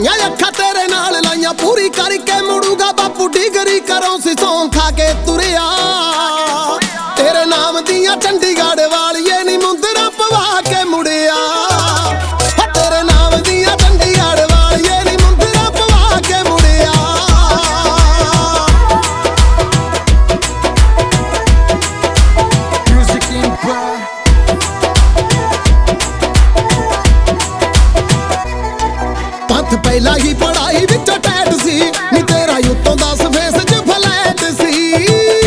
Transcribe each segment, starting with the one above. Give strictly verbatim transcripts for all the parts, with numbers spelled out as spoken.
ਲਾਈਆਂ ਅੱਖਾਂ ਤੇਰੇ ਨਾਲ ਲਾਈਆਂ ਪੂਰੀ ਕਰਕੇ ਮੁੜੂਗਾ ਬਾਪੂ ਡਿਗਰੀ ਕਰੋ ਸੀ ਸੌਂ ਖਾ ਕੇ ਤੁਰਿਆ ਤੇਰੇ ਨਾਮ ਦੀਆਂ ਚੰਡੀਗੜ੍ਹ ਵਾਲੀਏ ਨੀ ਮੁੰਦਰਾ ਪਵਾ ਕੇ ਮੁੜਿਆ ਤੇਰੇ ਨਾਮ ਦੀਆਂ ਚੰਡੀਗੜ੍ਹ ਵਾਲੀਏ ਨੀ ਮੁੰਦਰਾ ਪਵਾ ਕੇ ਮੁੜਿਆ ਪੰਥ ਪਹਿਲਾਂ ਹੀ ਪੜਾਈ ਵਿੱਚੋਂ ਟੈਟ ਸੀ ਨੀ ਤੇਰਾ ਉੱਤੋਂ ਦਸ ਫੇਸ ਚ ਫਲੈਟ ਸੀ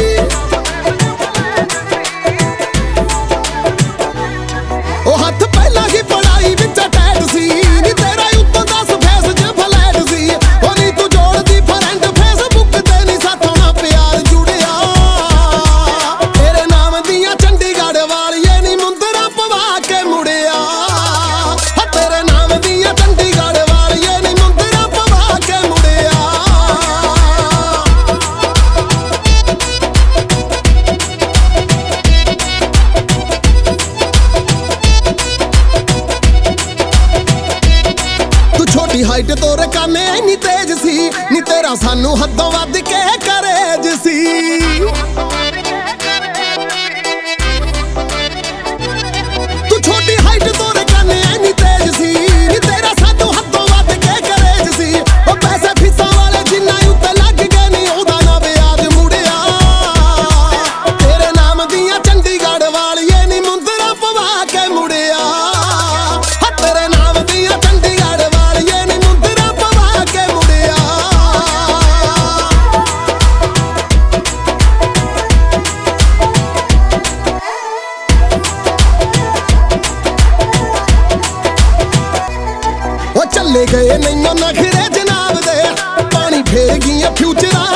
ਉਹ ਹੱਥ ਪਹਿਲਾਂ ਹੀ ਪੜਾਈ ਵਿੱਚੋਂ ਟੈਟ ਸੀ ਨੀ ਤੇਰਾ ਉੱਤੋਂ ਦਸ ਫੇਸ ਚ ਫਲੈਟ ਸੀ ਉਹ ਨੀ ਤੂੰ ਜੋੜਦੀ ਫਰੈਂਡ ਫੇਸਬੁੱਕ ਤੇ ਨੀ ਸਾਥੋਂ ਨਾ ਪਿਆਰ ਜੁੜਿਆ ਤੇਰੇ ਨਾਮ ਦੀਆਂ ਚੰਡੀਗੜ੍ਹ ਵਾਲੀਏ ਨੀ ਮੁੰਦਰਾ ਪਵਾ ਕੇ ਮੁੜਿਆ ਤੇਰੇ ਨਾਮ ਦੀਆਂ ਚੰਡੀਗੜ੍ਹ ਵਾਲੀਏ ਨੀ ਮੁੰਦਰਾ ਪਵਾ ਕੇ ਮੁੜਿਆ ਤੂੰ ਛੋਟੀ ਹਾਈਟ ਤੋਰੇ ਕਾਨੇ ਇੰਨੀ ਤੇਜ਼ ਸੀ ਨੀ ਤੇਰਾ ਸਾਨੂੰ ਹੱਦੋਂ ਵੱਧ ਕੇ ਕਰੇਜ ਸੀ ਤੂੰ ਛੋਟੀ ਹਾਈਟ ਤੋਰੇ ਕਾਨੇ ਇੰਨੀ ਤੇਜ਼ ਸੀ ਨੀ ਤੇਰਾ ਸਾਨੂੰ ਹੱਦੋਂ ਵੱਧ ਕੇ ਕਰੇਜ ਸੀ ਉਹ ਪੈਸੇ ਫੀਸਾਂ ਵਾਲੇ ਜਿੰਨਾ ਉੱਤੇ ਲੱਗ ਗਏ ਨੀ ਉਹਦਾ ਨਾ ਵਿਆਜ ਮੁੜਿਆ ਤੇਰੇ ਨਾਮ ਦੀਆਂ ਚੰਡੀਗੜ੍ਹ ਵਾਲੀਏ ਨੀ ਮੁੰਦਰਾ ਪਵਾ ਕੇ ਮੁੜਿਆ ਤੇਰੇ ਨਾਮ ਦੀਆਂ ਚੰਡੀਗੜ੍ਹ ਵਾਲੀਏ ਨੀ ਮੁੰਦਰਾ ਪਵਾ ਕੇ ਮੁੜਿਆ ਉਹ ਚੱਲੇ ਗਏ ਨਹੀਂਓ ਨਖਰੇ ਜਨਾਬ ਦੇ ਪਾਣੀ ਫੇਰ ਗਈਆਂ ਫਿਊਚਰਾਂ